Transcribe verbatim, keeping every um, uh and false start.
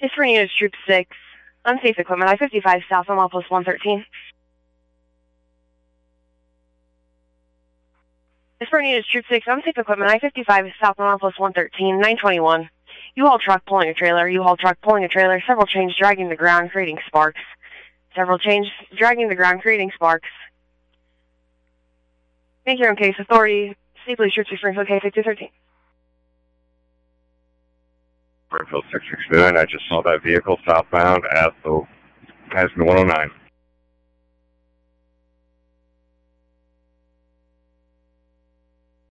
This for units Troop six. Unsafe equipment, I fifty-five south on Outpost one thirteen. This for units Troop six. Unsafe equipment, I fifty-five south on Outpost one thirteen, nine twenty-one. U-Haul truck pulling a trailer, U-Haul truck pulling a trailer, several chains dragging the ground, creating sparks. Several chains dragging the ground, creating sparks. Make your own case. Authority, State Police Troop Springfield, K six two thirteen. Springfield six six nine, I just saw that vehicle southbound at the Heisman one oh nine.